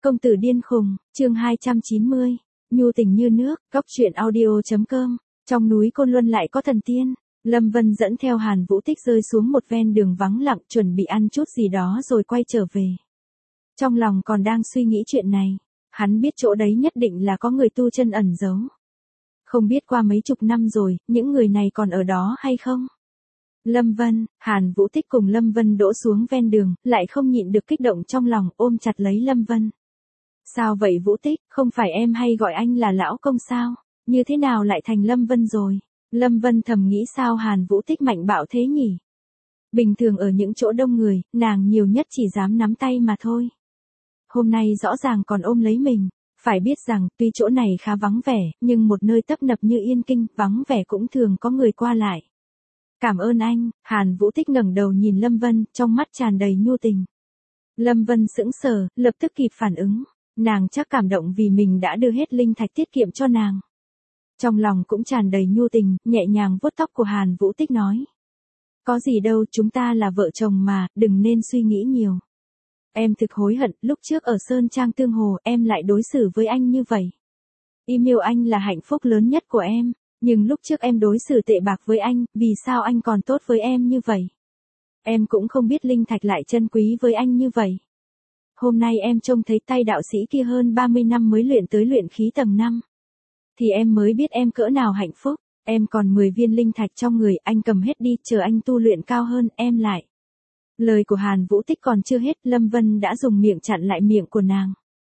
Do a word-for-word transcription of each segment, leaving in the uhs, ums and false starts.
Công tử điên khùng, chương hai trăm chín mươi, nhu tình như nước, góc truyện audio.com, trong núi Côn Luân lại có thần tiên. Lâm Vân dẫn theo Hàn Vũ Tích rơi xuống một ven đường vắng lặng chuẩn bị ăn chút gì đó rồi quay trở về. Trong lòng còn đang suy nghĩ chuyện này, hắn biết chỗ đấy nhất định là có người tu chân ẩn giấu. Không biết qua mấy chục năm rồi, những người này còn ở đó hay không? Lâm Vân, Hàn Vũ Tích cùng Lâm Vân đỗ xuống ven đường, lại không nhịn được kích động trong lòng ôm chặt lấy Lâm Vân. Sao vậy Vũ Tích, không phải em hay gọi anh là lão công sao? Như thế nào lại thành Lâm Vân rồi? Lâm Vân thầm nghĩ sao Hàn Vũ Tích mạnh bạo thế nhỉ? Bình thường ở những chỗ đông người, nàng nhiều nhất chỉ dám nắm tay mà thôi. Hôm nay rõ ràng còn ôm lấy mình. Phải biết rằng, tuy chỗ này khá vắng vẻ, nhưng một nơi tấp nập như Yên Kinh, vắng vẻ cũng thường có người qua lại. Cảm ơn anh, Hàn Vũ Tích ngẩng đầu nhìn Lâm Vân, trong mắt tràn đầy nhu tình. Lâm Vân sững sờ, lập tức kịp phản ứng. Nàng chắc cảm động vì mình đã đưa hết linh thạch tiết kiệm cho nàng. Trong lòng cũng tràn đầy nhu tình, nhẹ nhàng vuốt tóc của Hàn Vũ Tích nói. Có gì đâu, chúng ta là vợ chồng mà, đừng nên suy nghĩ nhiều. Em thực hối hận, lúc trước ở Sơn Trang Tương Hồ em lại đối xử với anh như vậy. Im yêu anh là hạnh phúc lớn nhất của em, nhưng lúc trước em đối xử tệ bạc với anh, vì sao anh còn tốt với em như vậy? Em cũng không biết linh thạch lại chân quý với anh như vậy. Hôm nay em trông thấy tay đạo sĩ kia hơn ba mươi năm mới luyện tới luyện khí tầng năm. Thì em mới biết em cỡ nào hạnh phúc, em còn mười viên linh thạch trong người, anh cầm hết đi, chờ anh tu luyện cao hơn, em lại. Lời của Hàn Vũ Tích còn chưa hết, Lâm Vân đã dùng miệng chặn lại miệng của nàng.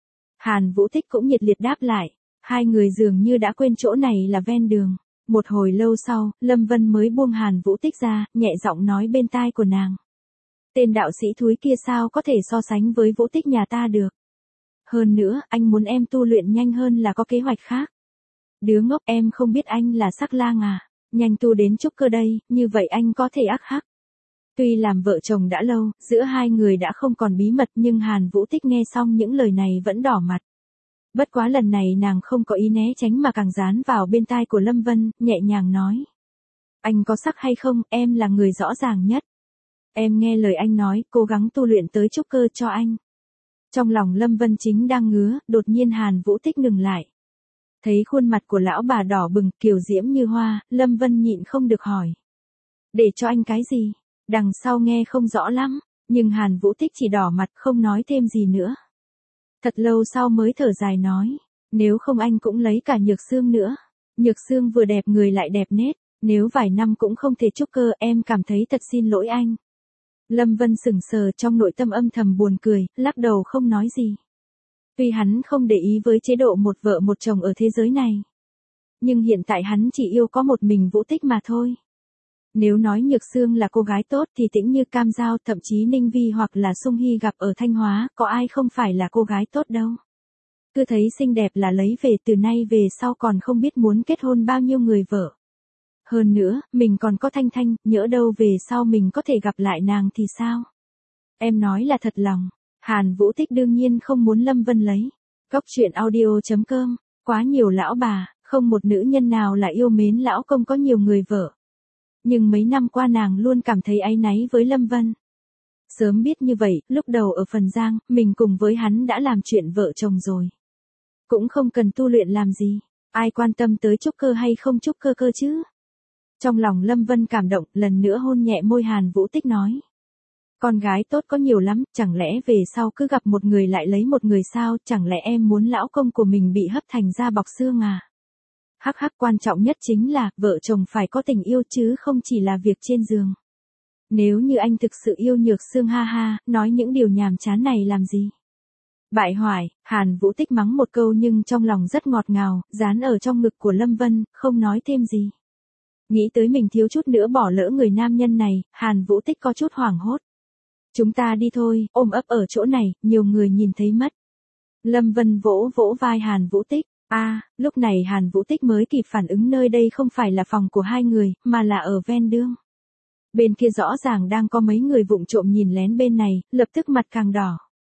Hàn Vũ Tích cũng nhiệt liệt đáp lại, hai người dường như đã quên chỗ này là ven đường. Một hồi lâu sau, Lâm Vân mới buông Hàn Vũ Tích ra, nhẹ giọng nói bên tai của nàng. Tên đạo sĩ thúi kia sao có thể so sánh với Vũ Tích nhà ta được. Hơn nữa, anh muốn em tu luyện nhanh hơn là có kế hoạch khác. Đứa ngốc, em không biết anh là Sắc Lang à, nhanh tu đến trúc cơ đây, như vậy anh có thể ác hắc. Tuy làm vợ chồng đã lâu, giữa hai người đã không còn bí mật nhưng Hàn Vũ Tích nghe xong những lời này vẫn đỏ mặt. Bất quá lần này nàng không có ý né tránh mà càng dán vào bên tai của Lâm Vân, nhẹ nhàng nói. Anh có sắc hay không, em là người rõ ràng nhất. Em nghe lời anh nói, cố gắng tu luyện tới trúc cơ cho anh. Trong lòng Lâm Vân chính đang ngứa, đột nhiên Hàn Vũ Tích ngừng lại. Thấy khuôn mặt của lão bà đỏ bừng, kiều diễm như hoa, Lâm Vân nhịn không được hỏi. Để cho anh cái gì? Đằng sau nghe không rõ lắm, nhưng Hàn Vũ Tích chỉ đỏ mặt không nói thêm gì nữa. Thật lâu sau mới thở dài nói, nếu không anh cũng lấy cả Nhược Sương nữa. Nhược Sương vừa đẹp người lại đẹp nết, nếu vài năm cũng không thể trúc cơ em cảm thấy thật xin lỗi anh. Lâm Vân sững sờ trong nội tâm âm thầm buồn cười, lắc đầu không nói gì. Tuy hắn không để ý với chế độ một vợ một chồng ở thế giới này. Nhưng hiện tại hắn chỉ yêu có một mình Vũ Tích mà thôi. Nếu nói Nhược Sương là cô gái tốt thì Tĩnh Như Cam Giao, thậm chí Ninh Vi hoặc là Sung Hy gặp ở Thanh Hóa, có ai không phải là cô gái tốt đâu. Cứ thấy xinh đẹp là lấy về, từ nay về sau còn không biết muốn kết hôn bao nhiêu người vợ. Hơn nữa, mình còn có Thanh Thanh, nhỡ đâu về sau mình có thể gặp lại nàng thì sao? Em nói là thật lòng. Hàn Vũ Tích đương nhiên không muốn Lâm Vân lấy. Góc truyện audio.com, quá nhiều lão bà, không một nữ nhân nào là yêu mến lão công có nhiều người vợ. Nhưng mấy năm qua nàng luôn cảm thấy áy náy với Lâm Vân. Sớm biết như vậy, lúc đầu ở Phần Giang, mình cùng với hắn đã làm chuyện vợ chồng rồi. Cũng không cần tu luyện làm gì, ai quan tâm tới trúc cơ hay không trúc cơ cơ chứ. Trong lòng Lâm Vân cảm động, lần nữa hôn nhẹ môi Hàn Vũ Tích nói. Con gái tốt có nhiều lắm, chẳng lẽ về sau cứ gặp một người lại lấy một người sao, chẳng lẽ em muốn lão công của mình bị hấp thành da bọc xương à? Hắc hắc, quan trọng nhất chính là, vợ chồng phải có tình yêu chứ không chỉ là việc trên giường. Nếu như anh thực sự yêu Nhược Sương ha ha, nói những điều nhàm chán này làm gì? Bại hoại, Hàn Vũ Tích mắng một câu nhưng trong lòng rất ngọt ngào, dán ở trong ngực của Lâm Vân, không nói thêm gì. Nghĩ tới mình thiếu chút nữa bỏ lỡ người nam nhân này, Hàn Vũ Tích có chút hoảng hốt. Chúng ta đi thôi, ôm ấp ở chỗ này, nhiều người nhìn thấy mất. Lâm Vân vỗ vỗ vai Hàn Vũ Tích. A, à, lúc này Hàn Vũ Tích mới kịp phản ứng nơi đây không phải là phòng của hai người, mà là ở ven đường. Bên kia rõ ràng đang có mấy người vụng trộm nhìn lén bên này, lập tức mặt càng đỏ.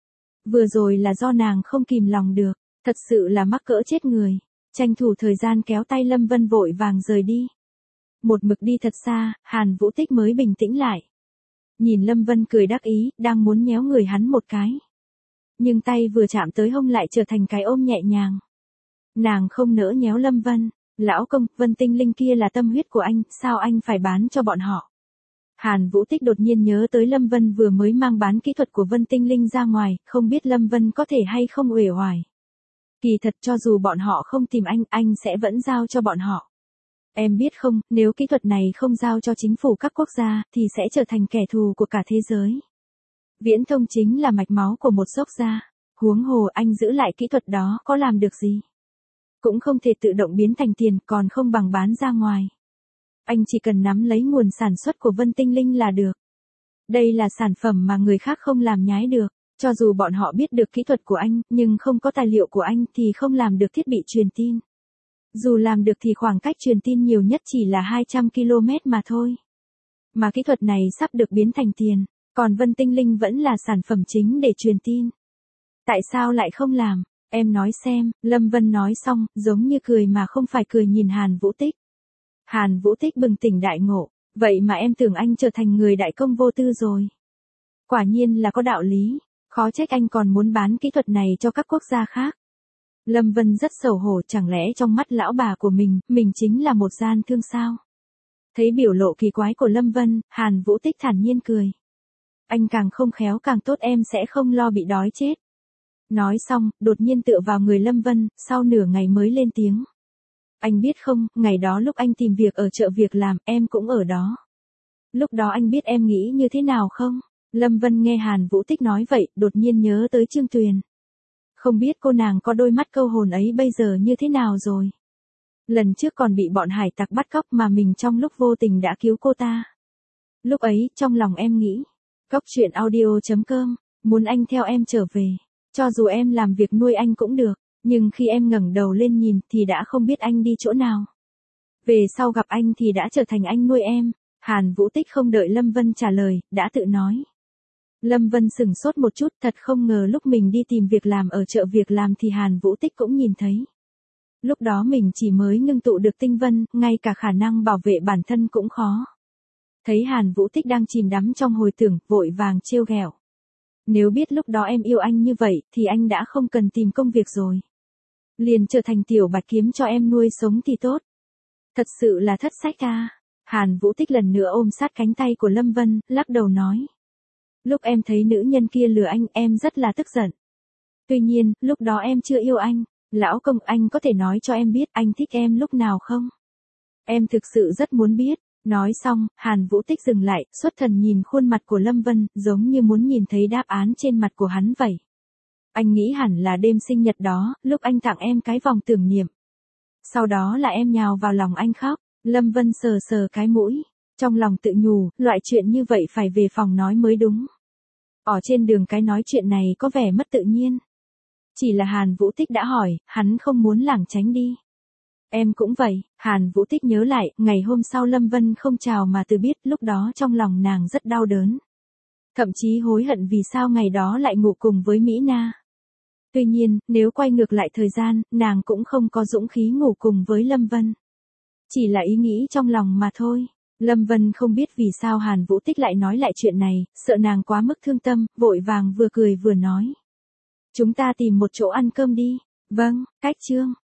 Vừa rồi là do nàng không kìm lòng được, thật sự là mắc cỡ chết người. Tranh thủ thời gian kéo tay Lâm Vân vội vàng rời đi. Một mực đi thật xa, Hàn Vũ Tích mới bình tĩnh lại. Nhìn Lâm Vân cười đắc ý, đang muốn nhéo người hắn một cái. nhưng tay vừa chạm tới hông lại trở thành cái ôm nhẹ nhàng. Nàng không nỡ nhéo Lâm Vân, lão công, Vân Tinh Linh kia là tâm huyết của anh, sao anh phải bán cho bọn họ? Hàn Vũ Tích đột nhiên nhớ tới Lâm Vân vừa mới mang bán kỹ thuật của Vân Tinh Linh ra ngoài, không biết Lâm Vân có thể hay không uể oải. Kỳ thật cho dù bọn họ không tìm anh, anh sẽ vẫn giao cho bọn họ. Em biết không, nếu kỹ thuật này không giao cho chính phủ các quốc gia, thì sẽ trở thành kẻ thù của cả thế giới. Viễn thông chính là mạch máu của một quốc gia. Huống hồ anh giữ lại kỹ thuật đó có làm được gì? Cũng không thể tự động biến thành tiền, còn không bằng bán ra ngoài. Anh chỉ cần nắm lấy nguồn sản xuất của Vân Tinh Linh là được. Đây là sản phẩm mà người khác không làm nhái được. Cho dù bọn họ biết được kỹ thuật của anh, nhưng không có tài liệu của anh thì không làm được thiết bị truyền tin. Dù làm được thì khoảng cách truyền tin nhiều nhất chỉ là hai trăm ki lô mét mà thôi. Mà kỹ thuật này sắp được biến thành tiền, còn Vân Tinh Linh vẫn là sản phẩm chính để truyền tin. Tại sao lại không làm? Em nói xem, Lâm Vân nói xong, giống như cười mà không phải cười nhìn Hàn Vũ Tích. Hàn Vũ Tích bừng tỉnh đại ngộ, vậy mà em tưởng anh trở thành người đại công vô tư rồi. Quả nhiên là có đạo lý, khó trách anh còn muốn bán kỹ thuật này cho các quốc gia khác. Lâm Vân rất xấu hổ, chẳng lẽ trong mắt lão bà của mình, mình chính là một gian thương sao? Thấy biểu lộ kỳ quái của Lâm Vân, Hàn Vũ Tích thản nhiên cười. Anh càng không khéo càng tốt, em sẽ không lo bị đói chết. Nói xong, đột nhiên tựa vào người Lâm Vân, sau nửa ngày mới lên tiếng. Anh biết không, ngày đó lúc anh tìm việc ở chợ việc làm, em cũng ở đó. Lúc đó anh biết em nghĩ như thế nào không? Lâm Vân nghe Hàn Vũ Tích nói vậy, đột nhiên nhớ tới Trương Tuyền. Không biết cô nàng có đôi mắt câu hồn ấy bây giờ như thế nào rồi? Lần trước còn bị bọn hải tặc bắt cóc mà mình trong lúc vô tình đã cứu cô ta. Lúc ấy, trong lòng em nghĩ, Cóc truyện audio chấm com, muốn anh theo em trở về. Cho dù em làm việc nuôi anh cũng được, nhưng khi em ngẩng đầu lên nhìn thì đã không biết anh đi chỗ nào. Về sau gặp anh thì đã trở thành anh nuôi em. Hàn Vũ Tích không đợi Lâm Vân trả lời, đã tự nói. Lâm Vân sửng sốt một chút, thật không ngờ lúc mình đi tìm việc làm ở chợ việc làm thì Hàn Vũ Tích cũng nhìn thấy. Lúc đó mình chỉ mới ngưng tụ được tinh vân, ngay cả khả năng bảo vệ bản thân cũng khó. Thấy Hàn Vũ Tích đang chìm đắm trong hồi tưởng, vội vàng trêu ghẹo. Nếu biết lúc đó em yêu anh như vậy, thì anh đã không cần tìm công việc rồi. Liền trở thành tiểu bạch kiếm cho em nuôi sống thì tốt. Thật sự là thất sách à. Hàn Vũ Tích lần nữa ôm sát cánh tay của Lâm Vân, lắc đầu nói. Lúc em thấy nữ nhân kia lừa anh, em rất là tức giận. Tuy nhiên, lúc đó em chưa yêu anh. Lão công, anh có thể nói cho em biết anh thích em lúc nào không? Em thực sự rất muốn biết. Nói xong, Hàn Vũ Tích dừng lại, xuất thần nhìn khuôn mặt của Lâm Vân, giống như muốn nhìn thấy đáp án trên mặt của hắn vậy. Anh nghĩ hẳn là đêm sinh nhật đó, lúc anh tặng em cái vòng tưởng niệm. Sau đó là em nhào vào lòng anh khóc. Lâm Vân sờ sờ cái mũi, trong lòng tự nhủ, loại chuyện như vậy phải về phòng nói mới đúng. Ở trên đường cái nói chuyện này có vẻ mất tự nhiên. Chỉ là Hàn Vũ Tích đã hỏi, hắn không muốn lảng tránh đi. Em cũng vậy. Hàn Vũ Tích nhớ lại, ngày hôm sau Lâm Vân không chào mà từ biết, lúc đó trong lòng nàng rất đau đớn. Thậm chí hối hận vì sao ngày đó lại ngủ cùng với Mỹ Na. Tuy nhiên, nếu quay ngược lại thời gian, nàng cũng không có dũng khí ngủ cùng với Lâm Vân. Chỉ là ý nghĩ trong lòng mà thôi. Lâm Vân không biết vì sao Hàn Vũ Tích lại nói lại chuyện này, sợ nàng quá mức thương tâm, vội vàng vừa cười vừa nói. Chúng ta tìm một chỗ ăn cơm đi. Vâng, cách chương.